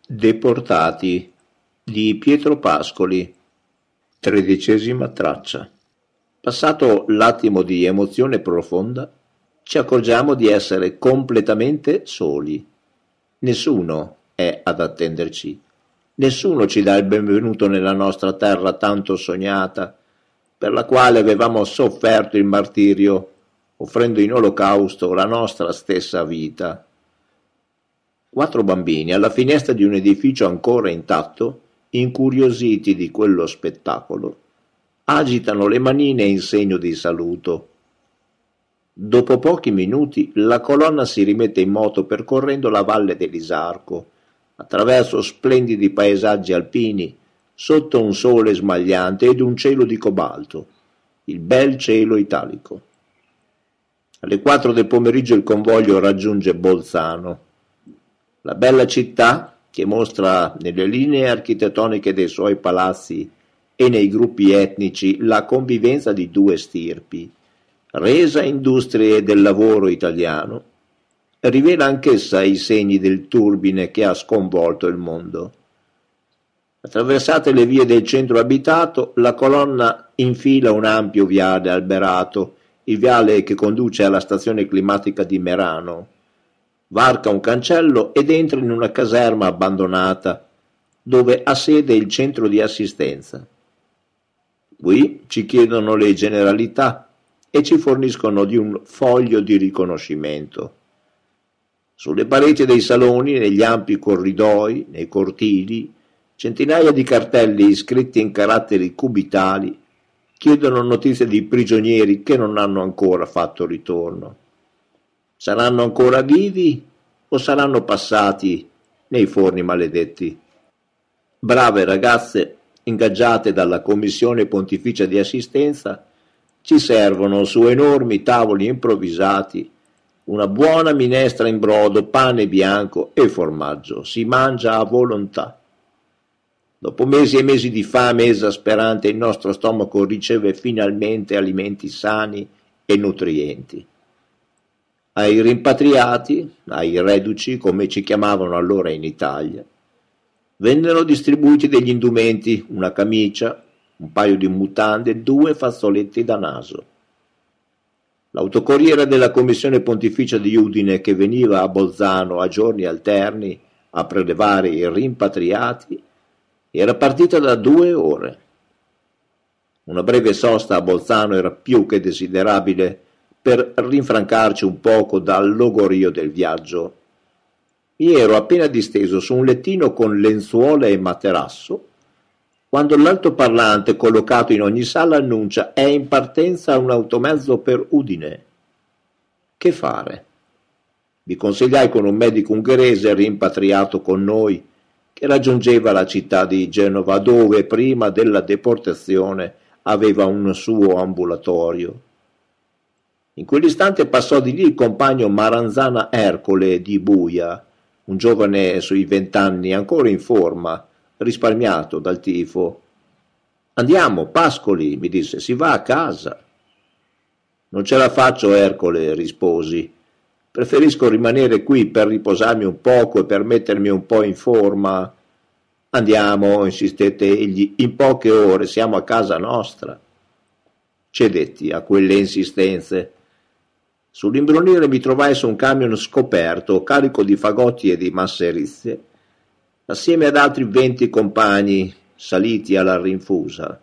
Deportati di Pietro Pascoli, 13ª traccia. Passato l'attimo di emozione profonda, ci accorgiamo di essere completamente soli. Nessuno è ad attenderci. Nessuno ci dà il benvenuto nella nostra terra tanto sognata, per la quale avevamo sofferto il martirio, offrendo in olocausto la nostra stessa vita. 4 bambini alla finestra di un edificio ancora intatto, incuriositi di quello spettacolo, agitano le manine in segno di saluto. Dopo pochi minuti la colonna si rimette in moto percorrendo la valle dell'Isarco, attraverso splendidi paesaggi alpini, sotto un sole smagliante ed un cielo di cobalto, il bel cielo italico. Alle 4 del pomeriggio il convoglio raggiunge Bolzano, la bella città che mostra nelle linee architettoniche dei suoi palazzi e nei gruppi etnici la convivenza di 2 stirpi, resa industrie del lavoro italiano, rivela anch'essa i segni del turbine che ha sconvolto il mondo. Attraversate le vie del centro abitato, la colonna infila un ampio viale alberato, il viale che conduce alla stazione climatica di Merano, varca un cancello ed entra in una caserma abbandonata, dove ha sede il centro di assistenza. Qui ci chiedono le generalità e ci forniscono di un foglio di riconoscimento. Sulle pareti dei saloni, negli ampi corridoi, nei cortili, centinaia di cartelli scritti in caratteri cubitali chiedono notizie di prigionieri che non hanno ancora fatto ritorno. Saranno ancora vivi o saranno passati nei forni maledetti? Brave ragazze, ingaggiate dalla Commissione Pontificia di Assistenza, ci servono su enormi tavoli improvvisati una buona minestra in brodo, pane bianco e formaggio. Si mangia a volontà. Dopo mesi e mesi di fame esasperante, il nostro stomaco riceve finalmente alimenti sani e nutrienti. Ai rimpatriati, ai reduci, come ci chiamavano allora in Italia, vennero distribuiti degli indumenti, una camicia, un paio di mutande, 2 fazzoletti da naso. L'autocorriera della Commissione Pontificia di Udine, che veniva a Bolzano a giorni alterni a prelevare i rimpatriati, era partita da 2 ore. Una breve sosta a Bolzano era più che desiderabile per rinfrancarci un poco dal logorio del viaggio. Mi ero appena disteso su un lettino con lenzuola e materasso, quando l'altoparlante collocato in ogni sala annuncia: è in partenza un automezzo per Udine. Che fare? Mi consigliai con un medico ungherese rimpatriato con noi, che raggiungeva la città di Genova, dove prima della deportazione aveva un suo ambulatorio. In quell'istante passò di lì il compagno Maranzana Ercole di Buia, un giovane sui 20 anni, ancora in forma, risparmiato dal tifo. «Andiamo, Pascoli», mi disse, «si va a casa». «Non ce la faccio, Ercole», risposi. «Preferisco rimanere qui per riposarmi un poco e per mettermi un po' in forma». «Andiamo», insistette egli, «in poche ore siamo a casa nostra». Cedetti a quelle insistenze. Sull'imbrunire mi trovai su un camion scoperto, carico di fagotti e di masserizie, assieme ad altri 20 compagni saliti alla rinfusa.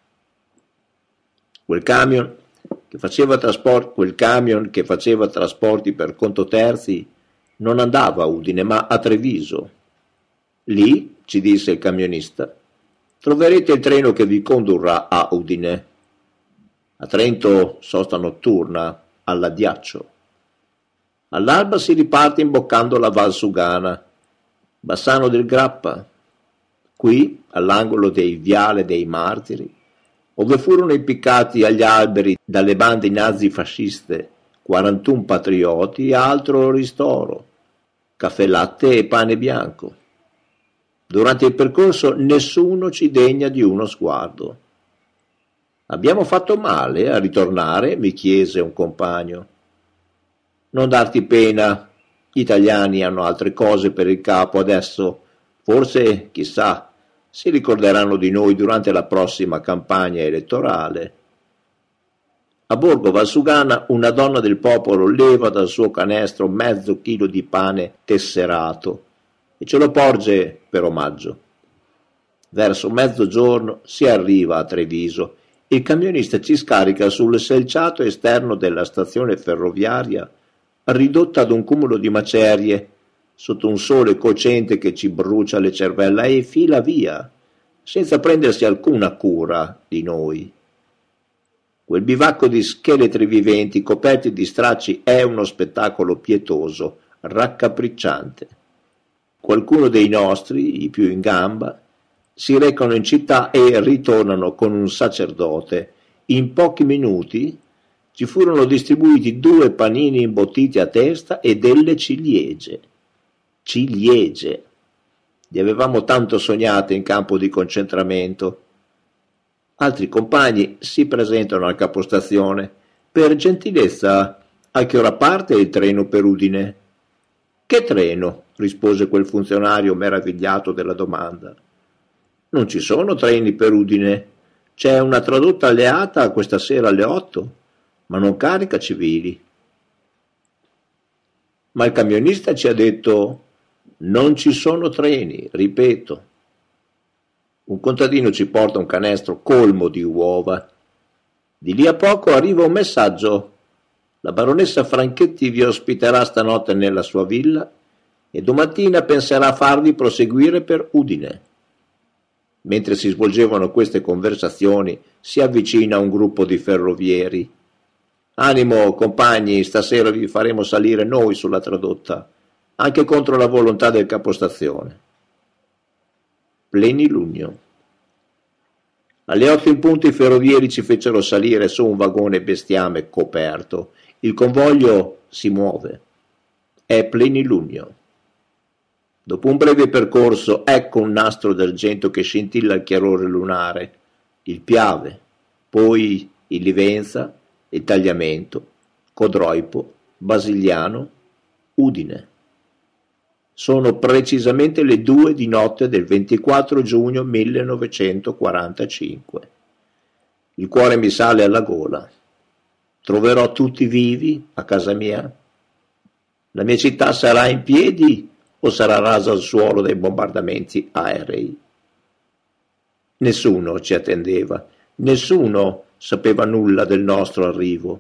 Quel camion che faceva trasporti per conto terzi non andava a Udine, ma a Treviso. Lì, ci disse il camionista, troverete il treno che vi condurrà a Udine. A Trento sosta notturna, all'Addiaccio. All'alba si riparte imboccando la Valsugana, Bassano del Grappa. Qui, all'angolo dei Viale dei Martiri, ove furono impiccati agli alberi dalle bande nazifasciste 41 patrioti, altro ristoro, caffè latte e pane bianco. Durante il percorso nessuno ci degna di uno sguardo. «Abbiamo fatto male a ritornare?» mi chiese un compagno. «Non darti pena, gli italiani hanno altre cose per il capo adesso, Forse, chissà, si ricorderanno di noi durante la prossima campagna elettorale. A Borgo Valsugana una donna del popolo leva dal suo canestro mezzo chilo di pane tesserato e ce lo porge per omaggio. Verso mezzogiorno si arriva a Treviso. Il camionista ci scarica sul selciato esterno della stazione ferroviaria, ridotta ad un cumulo di macerie, sotto un sole cocente che ci brucia le cervella, e fila via, senza prendersi alcuna cura di noi. Quel bivacco di scheletri viventi coperti di stracci è uno spettacolo pietoso, raccapricciante. Qualcuno dei nostri, i più in gamba, si recano in città e ritornano con un sacerdote. In pochi minuti ci furono distribuiti 2 panini imbottiti a testa e delle ciliegie. Ciliegie! Li avevamo tanto sognate in campo di concentramento. Altri compagni si presentano al capostazione. Per gentilezza, a che ora parte il treno per Udine? Che treno? Rispose quel funzionario meravigliato della domanda. Non ci sono treni per Udine. C'è una tradotta alleata questa sera alle 8, ma non carica civili. Ma il camionista ci ha detto: non ci sono treni, ripeto. Un contadino ci porta un canestro colmo di uova. Di lì a poco arriva un messaggio: la baronessa Franchetti vi ospiterà stanotte nella sua villa e domattina penserà a farvi proseguire per Udine. Mentre si svolgevano queste conversazioni, si avvicina un gruppo di ferrovieri. Animo, compagni, stasera vi faremo salire noi sulla tradotta, anche contro la volontà del capostazione. Plenilunio. Alle 8 in punto i ferrovieri ci fecero salire su un vagone bestiame coperto. Il convoglio si muove. È plenilunio. Dopo un breve percorso, ecco un nastro d'argento che scintilla al chiarore lunare, il Piave, poi il Livenza, il Tagliamento, Codroipo, Basigliano, Udine. Sono precisamente le 2 di notte del 24 giugno 1945. Il cuore mi sale alla gola. Troverò tutti vivi a casa mia? La mia città sarà in piedi o sarà rasa al suolo dai bombardamenti aerei? Nessuno ci attendeva, nessuno sapeva nulla del nostro arrivo.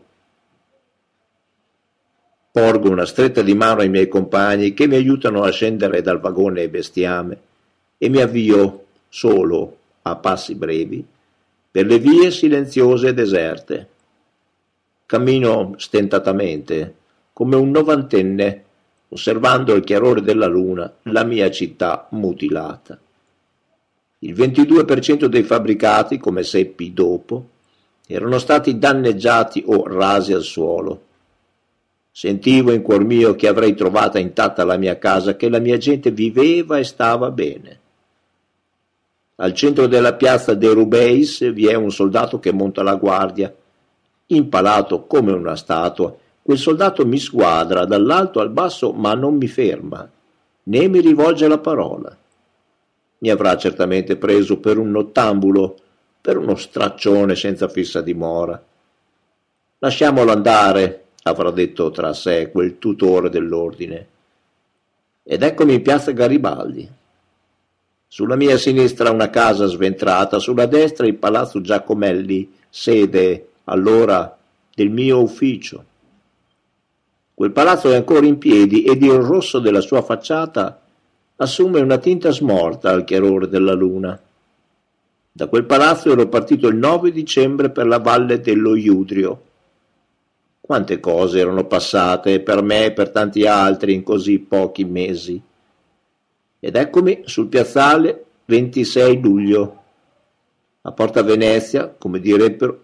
Porgo una stretta di mano ai miei compagni che mi aiutano a scendere dal vagone bestiame e mi avvio solo, a passi brevi, per le vie silenziose e deserte. Cammino stentatamente, come un novantenne, osservando il chiarore della luna la mia città mutilata. Il 22% dei fabbricati, come seppi dopo, erano stati danneggiati o rasi al suolo. Sentivo in cuor mio che avrei trovata intatta la mia casa, che la mia gente viveva e stava bene. Al centro della piazza dei Rubeis vi è un soldato che monta la guardia, impalato come una statua. Quel soldato mi squadra dall'alto al basso, ma non mi ferma, né mi rivolge la parola. Mi avrà certamente preso per un nottambulo, per uno straccione senza fissa dimora. Lasciamolo andare, avrà detto tra sé quel tutore dell'ordine. Ed eccomi in piazza Garibaldi. Sulla mia sinistra una casa sventrata, sulla destra il palazzo Giacomelli, sede allora del mio ufficio. Quel palazzo è ancora in piedi ed il rosso della sua facciata assume una tinta smorta al chiarore della luna. Da quel palazzo ero partito il 9 dicembre per la valle dello Iudrio. Quante cose erano passate per me e per tanti altri in così pochi mesi. Ed eccomi sul piazzale 26 luglio, a Porta Venezia, come direbbero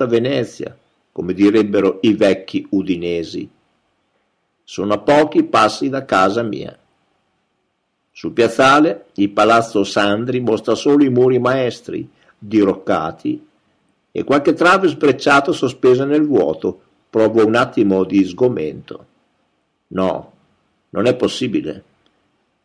i vecchi udinesi. Sono a pochi passi da casa mia. Sul piazzale il palazzo Sandri mostra solo i muri maestri, diroccati, e qualche trave sbrecciata sospesa nel vuoto. Provo un attimo di sgomento. No, non è possibile.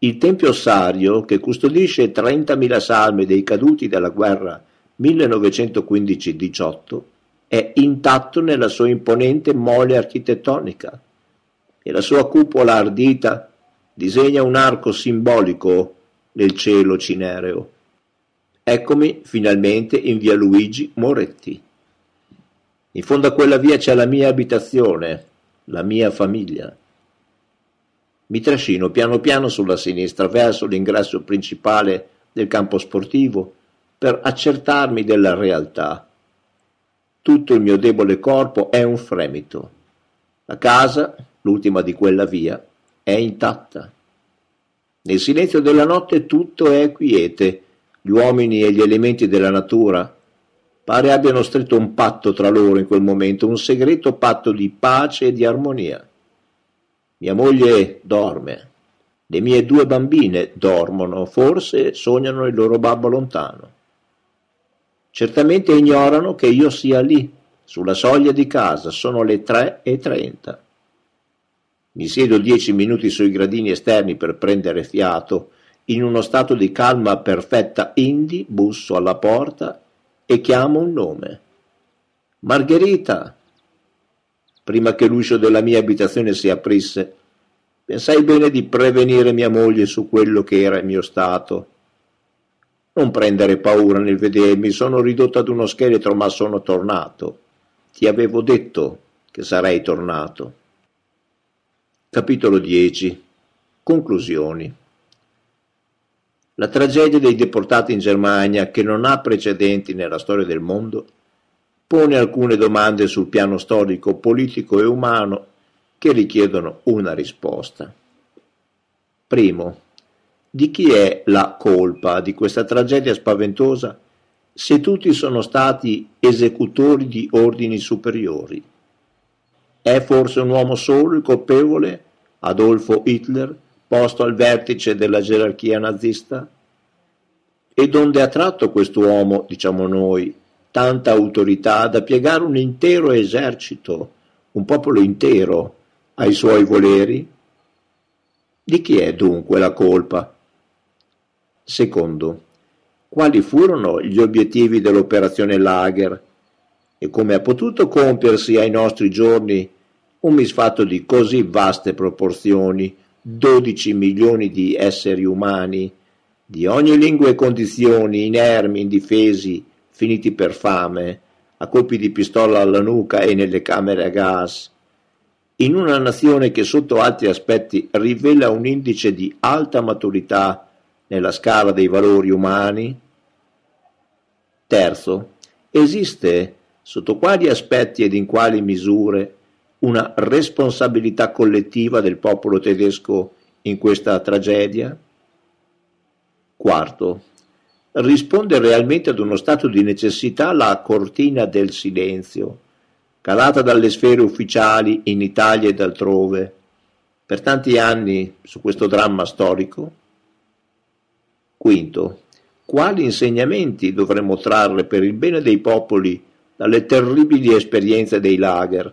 Il tempio ossario, che custodisce 30.000 salme dei caduti della guerra 1915-18, è intatto nella sua imponente mole architettonica e la sua cupola ardita disegna un arco simbolico nel cielo cinereo. Eccomi finalmente in via Luigi Moretti. In fondo a quella via c'è la mia abitazione, la mia famiglia. Mi trascino piano piano sulla sinistra verso l'ingresso principale del campo sportivo per accertarmi della realtà. Tutto il mio debole corpo è un fremito. La casa, l'ultima di quella via, è intatta. Nel silenzio della notte tutto è quiete. Gli uomini e gli elementi della natura pare abbiano stretto un patto tra loro in quel momento, un segreto patto di pace e di armonia. Mia moglie dorme, le mie 2 bambine dormono, forse sognano il loro babbo lontano. Certamente ignorano che io sia lì, sulla soglia di casa, sono le 3:30. Mi siedo 10 minuti sui gradini esterni per prendere fiato. In uno stato di calma perfetta indi, busso alla porta e chiamo un nome. Margherita! Prima che l'uscio della mia abitazione si aprisse, pensai bene di prevenire mia moglie su quello che era il mio stato. Non prendere paura nel vedermi, sono ridotto ad uno scheletro, ma sono tornato. Ti avevo detto che sarei tornato. Capitolo 10. Conclusioni. La tragedia dei deportati in Germania, che non ha precedenti nella storia del mondo, pone alcune domande sul piano storico, politico e umano che richiedono una risposta. Primo, di chi è la colpa di questa tragedia spaventosa se tutti sono stati esecutori di ordini superiori? È forse un uomo solo il colpevole, Adolfo Hitler, posto al vertice della gerarchia nazista? E donde ha tratto quest'uomo, diciamo noi, tanta autorità da piegare un intero esercito, un popolo intero, ai suoi voleri? Di chi è dunque la colpa? Secondo, quali furono gli obiettivi dell'operazione Lager e come ha potuto compiersi ai nostri giorni un misfatto di così vaste proporzioni, 12 milioni di esseri umani, di ogni lingua e condizioni, inermi, indifesi, finiti per fame, a colpi di pistola alla nuca e nelle camere a gas, in una nazione che sotto altri aspetti rivela un indice di alta maturità nella scala dei valori umani? Terzo, esiste, sotto quali aspetti ed in quali misure, una responsabilità collettiva del popolo tedesco in questa tragedia? Quarto, risponde realmente ad uno stato di necessità la cortina del silenzio, calata dalle sfere ufficiali in Italia ed altrove, per tanti anni su questo dramma storico? Quinto, quali insegnamenti dovremmo trarre per il bene dei popoli dalle terribili esperienze dei lager?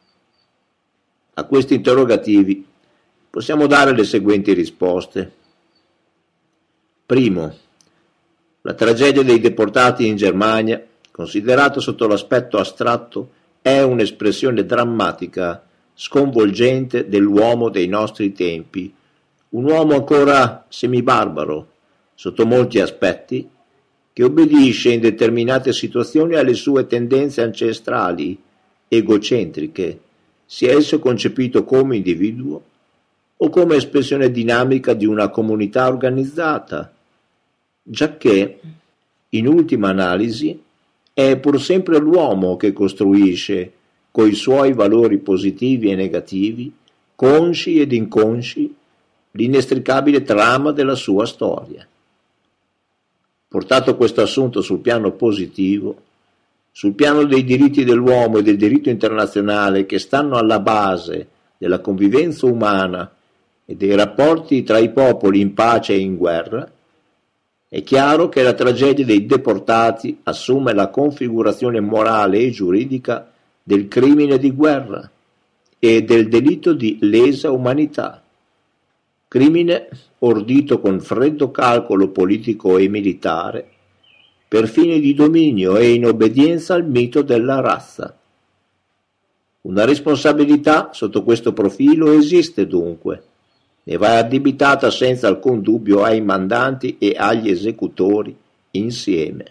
A questi interrogativi possiamo dare le seguenti risposte. Primo, la tragedia dei deportati in Germania, considerata sotto l'aspetto astratto, è un'espressione drammatica, sconvolgente dell'uomo dei nostri tempi, un uomo ancora semibarbaro, sotto molti aspetti, che obbedisce in determinate situazioni alle sue tendenze ancestrali, egocentriche, sia esso concepito come individuo o come espressione dinamica di una comunità organizzata, giacché, in ultima analisi, è pur sempre l'uomo che costruisce, coi suoi valori positivi e negativi, consci ed inconsci, l'inestricabile trama della sua storia. Portato questo assunto sul piano positivo, sul piano dei diritti dell'uomo e del diritto internazionale che stanno alla base della convivenza umana e dei rapporti tra i popoli in pace e in guerra, è chiaro che la tragedia dei deportati assume la configurazione morale e giuridica del crimine di guerra e del delitto di lesa umanità. crimine ordito con freddo calcolo politico e militare, per fini di dominio e in obbedienza al mito della razza. Una responsabilità sotto questo profilo esiste dunque, e va addebitata senza alcun dubbio ai mandanti e agli esecutori insieme.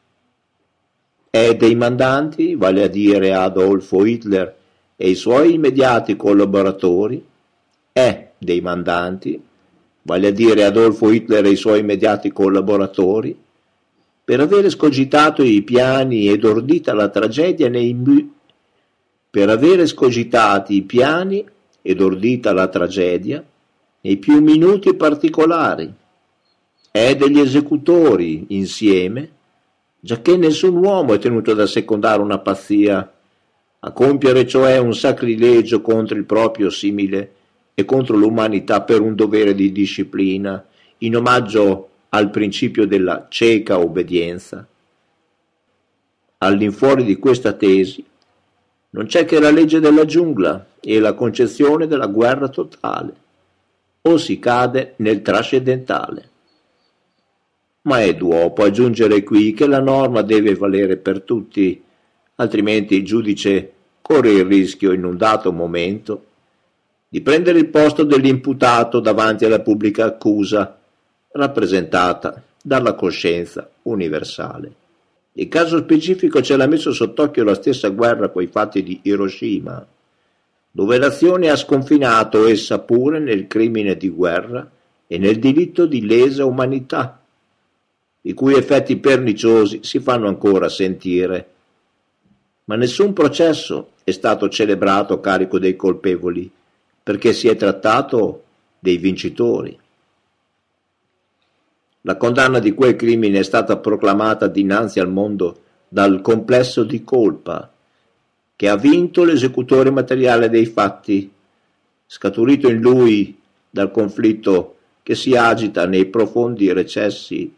È dei mandanti, vale a dire Adolfo Hitler e i suoi immediati collaboratori, è dei mandanti, vale a dire Adolfo Hitler e i suoi immediati collaboratori, per avere escogitato i piani ed ordita la tragedia nei più minuti particolari. È degli esecutori insieme, giacché nessun uomo è tenuto ad assecondare una pazzia, a compiere cioè un sacrilegio contro il proprio simile e contro l'umanità per un dovere di disciplina, in omaggio al principio della cieca obbedienza. All'infuori di questa tesi non c'è che la legge della giungla e la concezione della guerra totale, o si cade nel trascendentale. Ma è d'uopo aggiungere qui che la norma deve valere per tutti, altrimenti il giudice corre il rischio in un dato momento di prendere il posto dell'imputato davanti alla pubblica accusa, rappresentata dalla coscienza universale. Il caso specifico ce l'ha messo sott'occhio la stessa guerra coi fatti di Hiroshima, dove l'azione ha sconfinato essa pure nel crimine di guerra e nel delitto di lesa umanità, i cui effetti perniciosi si fanno ancora sentire. Ma nessun processo è stato celebrato a carico dei colpevoli, perché si è trattato dei vincitori. La condanna di quel crimine è stata proclamata dinanzi al mondo dal complesso di colpa, che ha vinto l'esecutore materiale dei fatti, scaturito in lui dal conflitto che si agita nei profondi recessi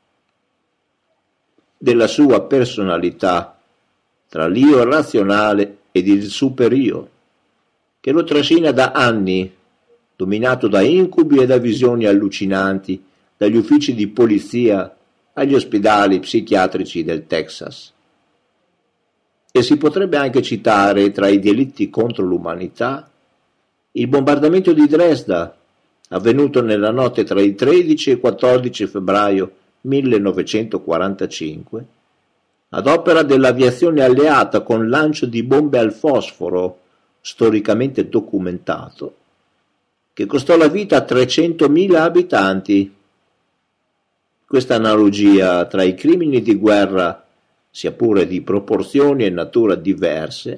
della sua personalità tra l'io razionale ed il superio, che lo trascina da anni, dominato da incubi e da visioni allucinanti, dagli uffici di polizia agli ospedali psichiatrici del Texas. E si potrebbe anche citare tra i delitti contro l'umanità il bombardamento di Dresda, avvenuto nella notte tra il 13 e il 14 febbraio 1945, ad opera dell'aviazione alleata con lancio di bombe al fosforo, storicamente documentato, che costò la vita a 300.000 abitanti. Questa analogia tra i crimini di guerra, sia pure di proporzioni e natura diversi,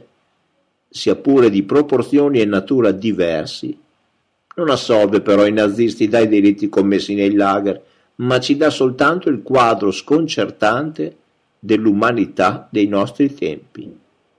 non assolve però i nazisti dai delitti commessi nei lager, ma ci dà soltanto il quadro sconcertante dell'umanità dei nostri tempi.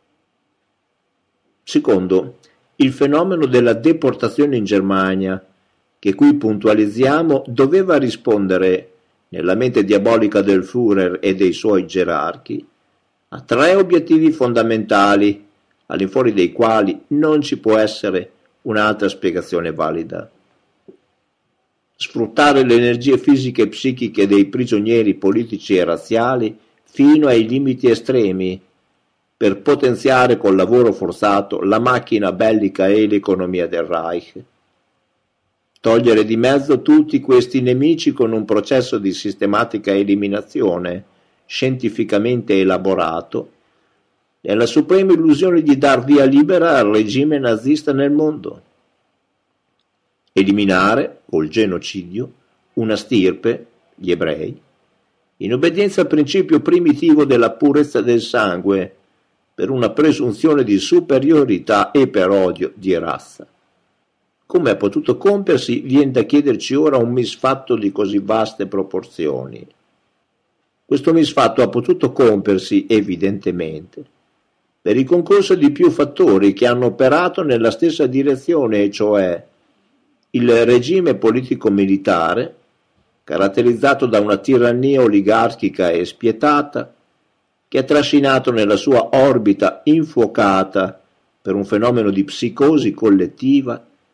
Secondo, il fenomeno della deportazione in Germania, che qui puntualizziamo, doveva rispondere, nella mente diabolica del Führer e dei suoi gerarchi, a tre obiettivi fondamentali, all'infuori dei quali non ci può essere un'altra spiegazione valida. Sfruttare le energie fisiche e psichiche dei prigionieri politici e razziali fino ai limiti estremi, per potenziare col lavoro forzato la macchina bellica e l'economia del Reich. Togliere di mezzo tutti questi nemici con un processo di sistematica eliminazione, scientificamente elaborato, è la suprema illusione di dar via libera al regime nazista nel mondo. Eliminare, col genocidio, una stirpe, gli ebrei, in obbedienza al principio primitivo della purezza del sangue, per una presunzione di superiorità e per odio di razza. Come ha potuto compiersi, viene da chiederci ora un misfatto di così vaste proporzioni. Questo misfatto ha potuto compiersi, evidentemente, per il concorso di più fattori che hanno operato nella stessa direzione, e cioè il regime politico-militare, caratterizzato da una tirannia oligarchica e spietata, che ha trascinato nella sua orbita infuocata per un fenomeno di psicosi collettiva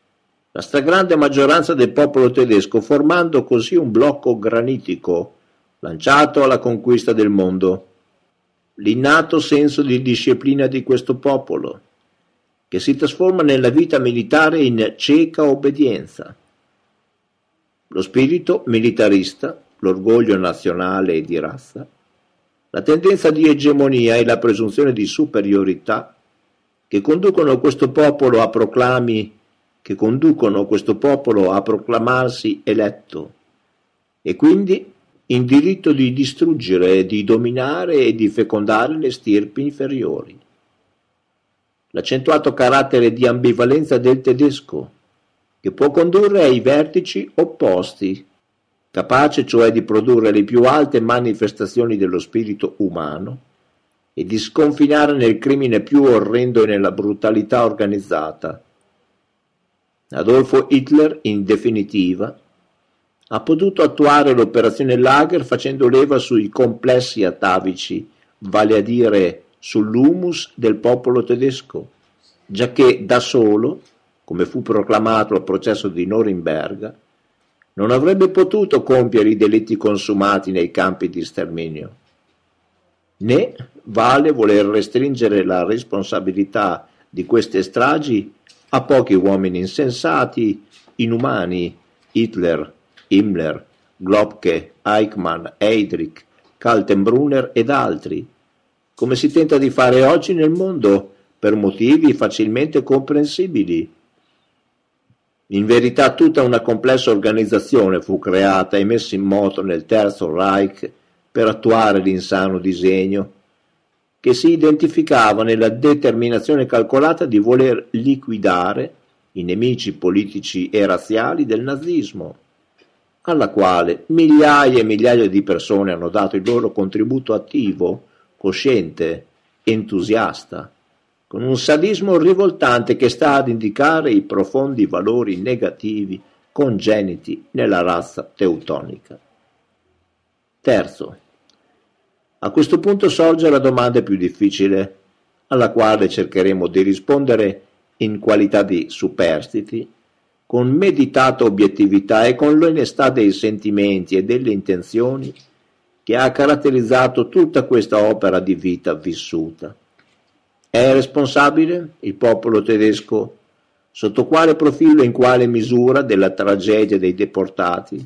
la stragrande maggioranza del popolo tedesco, formando così un blocco granitico lanciato alla conquista del mondo. L'innato senso di disciplina di questo popolo, che si trasforma nella vita militare in cieca obbedienza. Lo spirito militarista, l'orgoglio nazionale e di razza, la tendenza di egemonia e la presunzione di superiorità che conducono questo popolo a proclamarsi eletto e quindi in diritto di distruggere, di dominare e di fecondare le stirpi inferiori. L'accentuato carattere di ambivalenza del tedesco, che può condurre ai vertici opposti, capace cioè di produrre le più alte manifestazioni dello spirito umano e di sconfinare nel crimine più orrendo e nella brutalità organizzata. Adolfo Hitler, in definitiva, ha potuto attuare l'operazione Lager facendo leva sui complessi atavici, vale a dire sull'humus del popolo tedesco, giacché da solo, come fu proclamato al processo di Norimberga, non avrebbe potuto compiere i delitti consumati nei campi di sterminio. Né vale voler restringere la responsabilità di queste stragi a pochi uomini insensati, inumani, Hitler, Himmler, Globke, Eichmann, Heydrich, Kaltenbrunner ed altri, come si tenta di fare oggi nel mondo per motivi facilmente comprensibili. In verità tutta una complessa organizzazione fu creata e messa in moto nel Terzo Reich per attuare l'insano disegno, che si identificava nella determinazione calcolata di voler liquidare i nemici politici e razziali del nazismo, alla quale migliaia e migliaia di persone hanno dato il loro contributo attivo, cosciente, entusiasta, con un sadismo rivoltante che sta ad indicare i profondi valori negativi congeniti nella razza teutonica. Terzo, a questo punto sorge la domanda più difficile, alla quale cercheremo di rispondere in qualità di superstiti, con meditata obiettività e con l'onestà dei sentimenti e delle intenzioni che ha caratterizzato tutta questa opera di vita vissuta. È responsabile il popolo tedesco? Sotto quale profilo e in quale misura della tragedia dei deportati?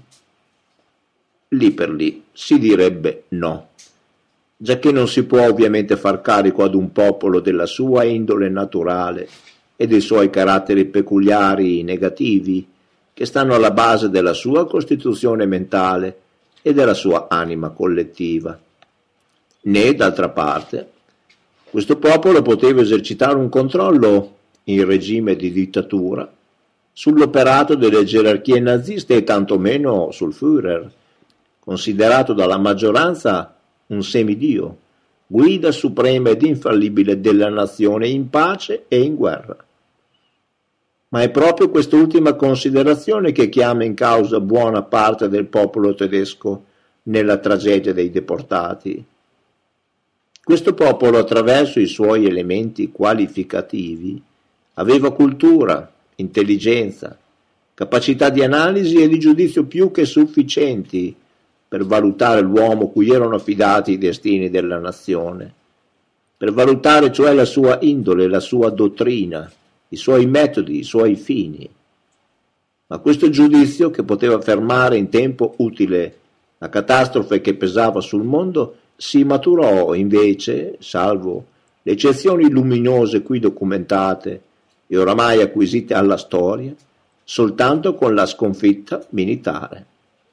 Lì per lì si direbbe no, giacché non si può ovviamente far carico ad un popolo della sua indole naturale e dei suoi caratteri peculiari negativi che stanno alla base della sua costituzione mentale e della sua anima collettiva. Né, d'altra parte, questo popolo poteva esercitare un controllo in regime di dittatura sull'operato delle gerarchie naziste e tantomeno sul Führer, considerato dalla maggioranza un semidio, guida suprema ed infallibile della nazione in pace e in guerra. Ma è proprio quest'ultima considerazione che chiama in causa buona parte del popolo tedesco nella tragedia dei deportati. Questo popolo, attraverso i suoi elementi qualificativi, aveva cultura, intelligenza, capacità di analisi e di giudizio più che sufficienti per valutare l'uomo cui erano affidati i destini della nazione, per valutare cioè la sua indole, la sua dottrina, i suoi metodi, i suoi fini. Ma questo giudizio, che poteva fermare in tempo utile la catastrofe che pesava sul mondo, si maturò invece, salvo le eccezioni luminose qui documentate e oramai acquisite alla storia, soltanto con la sconfitta militare.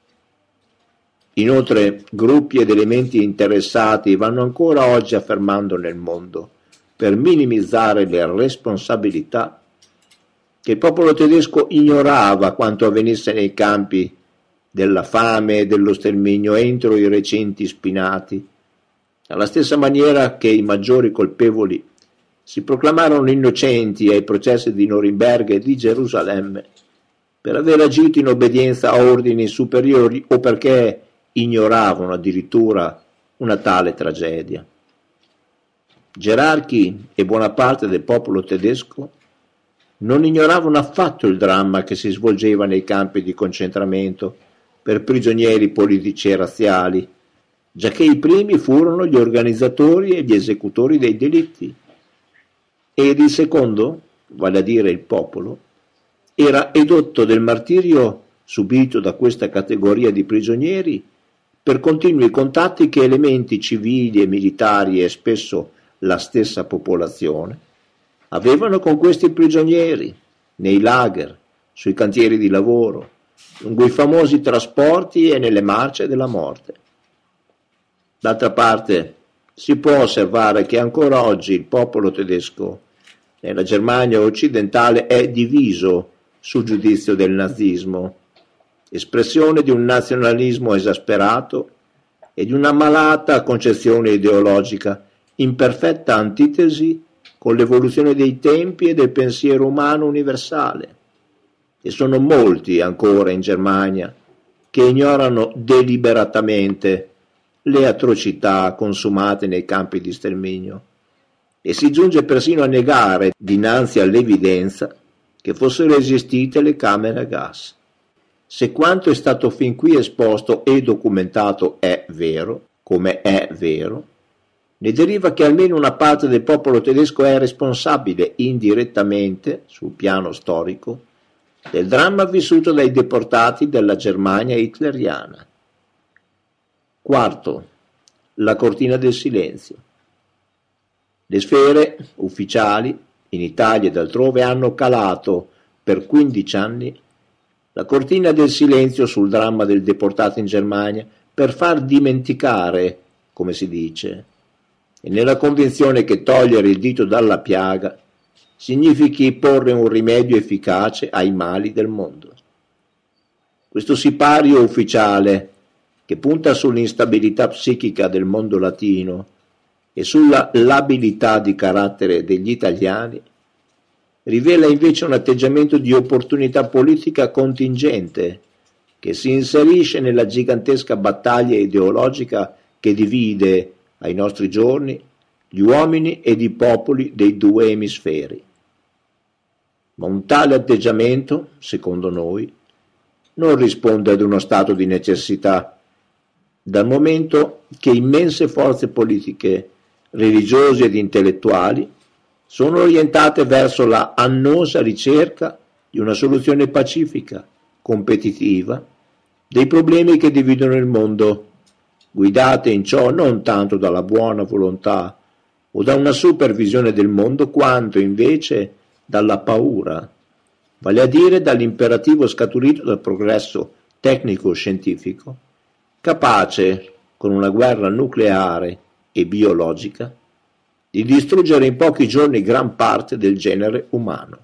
Inoltre, gruppi ed elementi interessati vanno ancora oggi affermando nel mondo, per minimizzare le responsabilità, che il popolo tedesco ignorava quanto avvenisse nei campi della fame e dello sterminio entro i recinti spinati, alla stessa maniera che i maggiori colpevoli si proclamarono innocenti ai processi di Norimberga e di Gerusalemme per aver agito in obbedienza a ordini superiori o perché ignoravano addirittura una tale tragedia. Gerarchi e buona parte del popolo tedesco non ignoravano affatto il dramma che si svolgeva nei campi di concentramento per prigionieri politici e razziali, giacché i primi furono gli organizzatori e gli esecutori dei delitti, ed il secondo, vale a dire il popolo, era edotto del martirio subito da questa categoria di prigionieri per continui contatti che elementi civili e militari e spesso la stessa popolazione avevano con questi prigionieri, nei lager, sui cantieri di lavoro, lungo i famosi trasporti e nelle marce della morte. D'altra parte, si può osservare che ancora oggi il popolo tedesco nella Germania occidentale è diviso sul giudizio del nazismo, espressione di un nazionalismo esasperato e di una malata concezione ideologica in perfetta antitesi con l'evoluzione dei tempi e del pensiero umano universale. E sono molti ancora in Germania che ignorano deliberatamente le atrocità consumate nei campi di sterminio e si giunge persino a negare, dinanzi all'evidenza, che fossero esistite le camere a gas. Se quanto è stato fin qui esposto e documentato è vero, come è vero, ne deriva che almeno una parte del popolo tedesco è responsabile indirettamente, sul piano storico, del dramma vissuto dai deportati della Germania hitleriana. Quarto, la cortina del silenzio. Le sfere ufficiali, in Italia ed altrove, hanno calato per 15 anni la cortina del silenzio sul dramma del deportato in Germania per far dimenticare, come si dice, e nella convinzione che togliere il dito dalla piaga significhi porre un rimedio efficace ai mali del mondo. Questo sipario ufficiale, che punta sull'instabilità psichica del mondo latino e sulla labilità di carattere degli italiani, rivela invece un atteggiamento di opportunità politica contingente che si inserisce nella gigantesca battaglia ideologica che divide ai nostri giorni gli uomini ed i popoli dei due emisferi. Ma un tale atteggiamento, secondo noi, non risponde ad uno stato di necessità, dal momento che immense forze politiche, religiose ed intellettuali sono orientate verso la annosa ricerca di una soluzione pacifica, competitiva, dei problemi che dividono il mondo, guidate in ciò non tanto dalla buona volontà o da una supervisione del mondo, quanto invece dalla paura, vale a dire dall'imperativo scaturito dal progresso tecnico-scientifico, capace, con una guerra nucleare e biologica, di distruggere in pochi giorni gran parte del genere umano.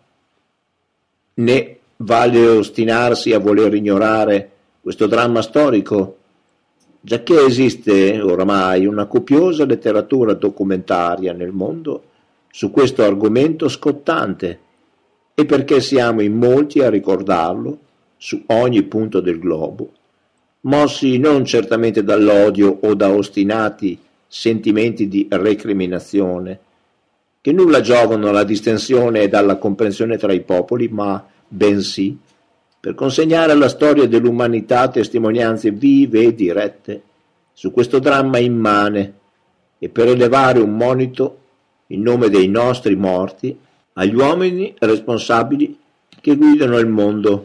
Né vale ostinarsi a voler ignorare questo dramma storico, giacché esiste oramai una copiosa letteratura documentaria nel mondo su questo argomento scottante, e perché siamo in molti a ricordarlo su ogni punto del globo, mossi non certamente dall'odio o da ostinati sentimenti di recriminazione, che nulla giovano alla distensione e alla comprensione tra i popoli, ma bensì per consegnare alla storia dell'umanità testimonianze vive e dirette su questo dramma immane e per elevare un monito in nome dei nostri morti agli uomini responsabili che guidano il mondo,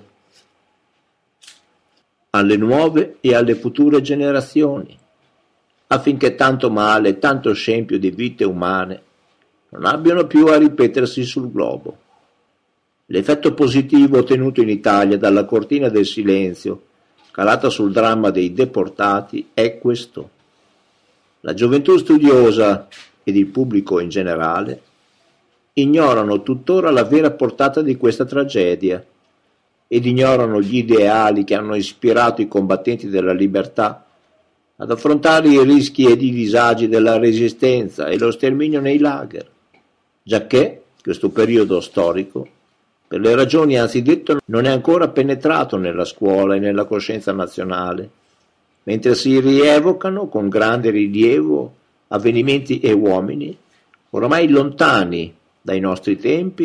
alle nuove e alle future generazioni, affinché tanto male, tanto scempio di vite umane non abbiano più a ripetersi sul globo. L'effetto positivo ottenuto in Italia dalla cortina del silenzio, calata sul dramma dei deportati, è questo. La gioventù studiosa ed il pubblico in generale ignorano tuttora la vera portata di questa tragedia ed ignorano gli ideali che hanno ispirato i combattenti della libertà ad affrontare i rischi ed i disagi della resistenza e lo sterminio nei lager, giacché questo periodo storico, per le ragioni anzidette, non è ancora penetrato nella scuola e nella coscienza nazionale, mentre si rievocano con grande rilievo avvenimenti e uomini oramai lontani dai nostri tempi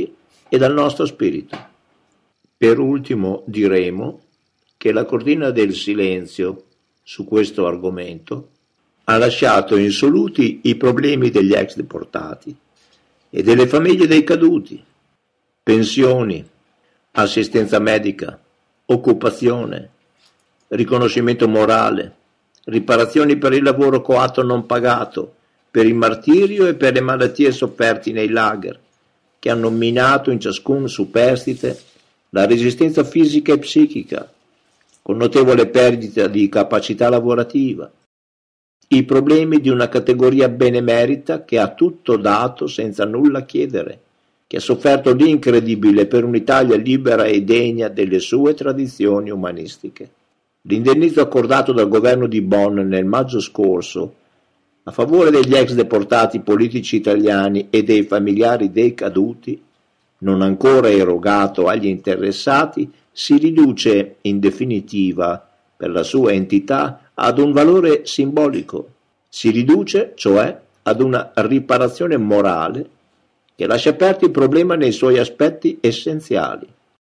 e dal nostro spirito. Per ultimo diremo che la cortina del silenzio su questo argomento ha lasciato insoluti i problemi degli ex deportati e delle famiglie dei caduti, pensioni, assistenza medica, occupazione, riconoscimento morale, riparazioni per il lavoro coatto non pagato, per il martirio e per le malattie sofferte nei lager, che hanno minato in ciascun superstite la resistenza fisica e psichica, con notevole perdita di capacità lavorativa, i problemi di una categoria benemerita che ha tutto dato senza nulla chiedere, che ha sofferto l'incredibile per un'Italia libera e degna delle sue tradizioni umanistiche. L'indennizzo accordato dal governo di Bonn nel maggio scorso a favore degli ex deportati politici italiani e dei familiari dei caduti, non ancora erogato agli interessati, si riduce in definitiva, per la sua entità, ad un valore simbolico. Si riduce, cioè, ad una riparazione morale che lascia aperto il problema nei suoi aspetti essenziali.